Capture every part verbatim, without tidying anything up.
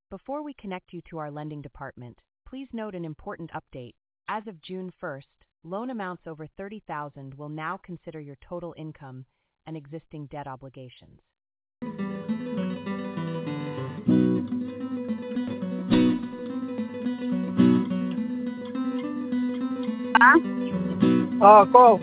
Before we connect you to our lending department, please note an important update. As of June first, loan amounts over thirty thousand will now consider your total income and existing debt obligations. Oh, call.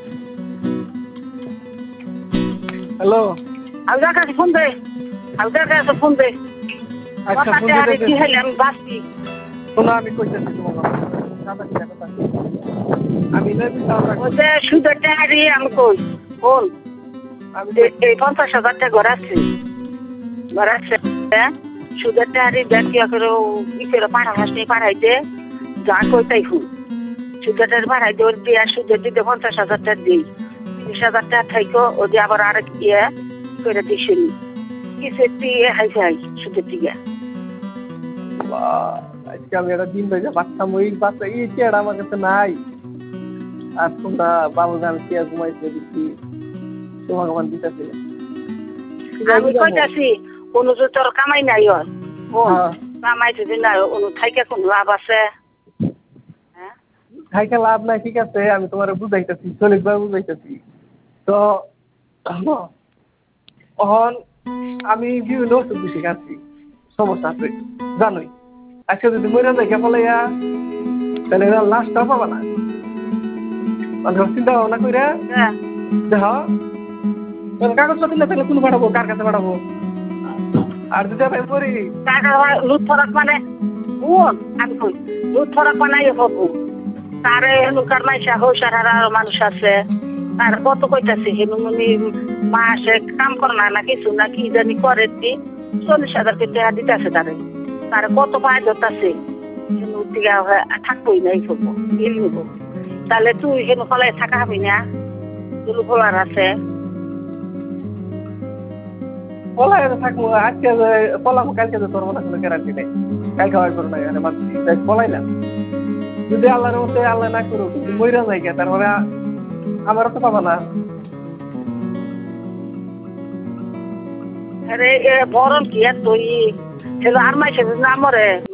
Hello. Alga ka phone de. Alga ka phone de. আচ্ছা phone কথা দিতে কি হইলে আমি বাঁচি। শোনো আমি কইতেছি তোমাকে সাদা কি কথা আমি নেবি তাও ওতে সুদের টাকারি আমি কই কোন আমি এই পঞ্চাশ হাজার টাকা ঘর আছে ঘর আছে সুদের টাকারি ব্যাংকে করে ই করে পাঠা হাসনি পাঠাইতে যা কইতাই হুন সুদের টাকা পাঠাইতে ওর দিয়ে সুদের দিতে পঞ্চাশ হাজার টাকা দিই তিরিশ হাজার টাকা থাইকো ওদের আবার আরেক ইয়ে করে দিছেন কিছু দিয়ে হাই হাই সুদের দিকে আজকে আমি একটা দিন ধরে বাচ্চা মই বাচ্চা এই চেয়ার আমার কাছে নাই আর তোমরা বাবু গান চেয়ার ঘুমাইছে দিচ্ছি তোমাকে আমার দিতেছি আমি কইতাছি কোনো তো তোর কামাই নাই ওর কামাই যদি নাই অনু থাইকে কোন লাভ আছে হ্যাঁ থাইকে লাভ নাই ঠিক আছে আমি তোমার বুঝাইতেছি চলিক ভাবে বুঝাইতেছি তো এখন আমি বিভিন্ন ওষুধ বেশি খাচ্ছি সমস্যা আছে জানোই আজকে যদি মরে যায় ফলাইয়া তাহলে লাশটা পাবা না চিন্তা ভাবনা করে দেখ কাগজপত্র না তাহলে কোন পাঠাবো কার কাছে পাঠাবো আর যদি আমি করি লুট ফরাক মানে আমি কই লুট ফরাক বানাই হবো তারে হেনুকার মাইসা হৌসার মানুষ আছে তার কত কইতাছে হেনুমনি মাসে কাম করে না না কিছু না কি জানি করে দি চল্লিশ হাজার টাকা দিতেছে তারে তার কত পায় ধরতেছে হেনু দিকে থাকবোই না এই করবো এল নিব তাহলে তুই হেনু ফলাই থাকা হবি না এলু ফলার আছে পলাই থাকবো আজকে পলাবো কালকে তো তোর মনে কোনো গ্যারান্টি নেই কালকে হয় করো না এখানে মানুষ পলাই না যদি আল্লাহর মধ্যে আল্লাহ না করুক মইরা যায় গে তারপরে আমারও তো পাবা না আরে বরণ কি আর তুই ছেলে আর মাইসে না মরে